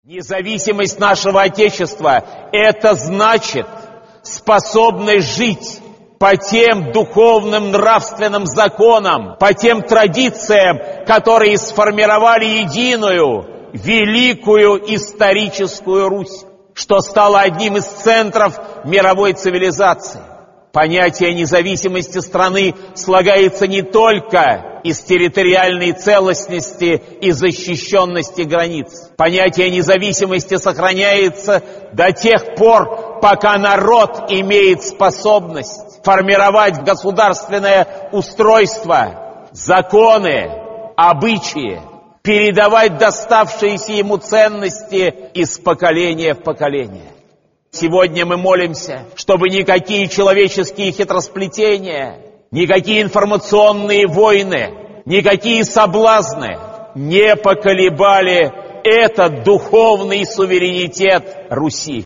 Независимость нашего Отечества – это значит способность жить по тем духовным нравственным законам, по тем традициям, которые сформировали единую, великую историческую Русь, что стало одним из центров мировой цивилизации. Понятие независимости страны слагается не только из территориальной целостности и защищенности границ. Понятие независимости сохраняется до тех пор, пока народ имеет способность формировать государственное устройство, законы, обычаи, передавать доставшиеся ему ценности из поколения в поколение. Сегодня мы молимся, чтобы никакие человеческие хитросплетения, никакие информационные войны, никакие соблазны не поколебали этот духовный суверенитет Руси.